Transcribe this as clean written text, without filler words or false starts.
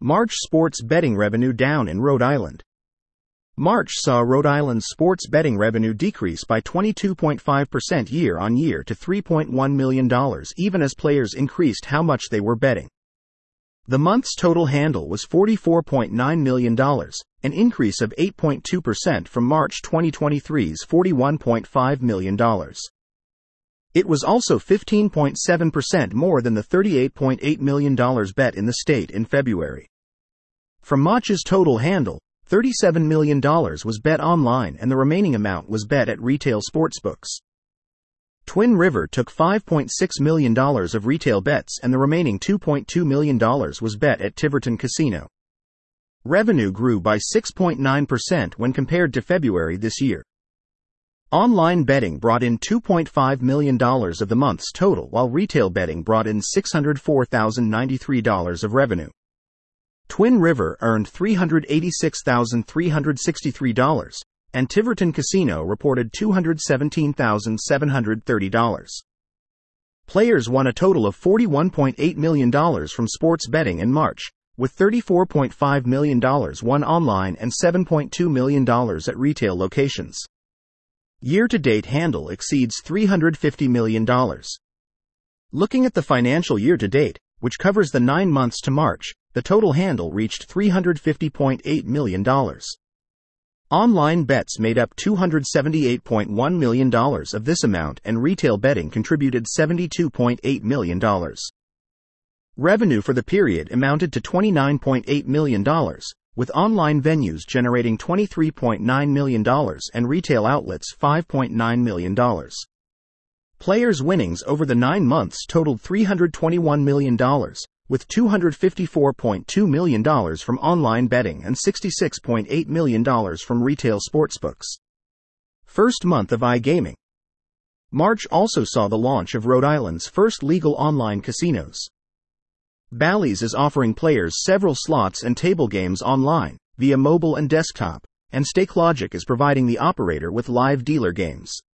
March sports betting revenue down in Rhode Island. March saw Rhode Island's sports betting revenue decrease by 22.5% year-on-year to $3.1 million, even as players increased how much they were betting. The month's total handle was $44.9 million, an increase of 8.2% from March 2023's $41.5 million. It was also 15.7% more than the $38.8 million bet in the state in February. From March's total handle, $37 million was bet online and the remaining amount was bet at retail sportsbooks. Twin River took $5.6 million of retail bets and the remaining $2.2 million was bet at Tiverton Casino. Revenue grew by 6.9% when compared to February this year. Online betting brought in $2.5 million of the month's total, while retail betting brought in $604,093 of revenue. Twin River earned $386,363, and Tiverton Casino reported $217,730. Players won a total of $41.8 million from sports betting in March, with $34.5 million won online and $7.2 million at retail locations. Year-to-date handle exceeds $350 million. Looking at the financial year-to-date, which covers the 9 months to March, the total handle reached $350.8 million. Online bets made up $278.1 million of this amount and retail betting contributed $72.8 million. Revenue for the period amounted to $29.8 million, with online venues generating $23.9 million and retail outlets $5.9 million. Players' winnings over the 9 months totaled $321 million, with $254.2 million from online betting and $66.8 million from retail sportsbooks. First month of iGaming. March also saw the launch of Rhode Island's first legal online casinos. Bally's is offering players several slots and table games online, via mobile and desktop, and StakeLogic is providing the operator with live dealer games.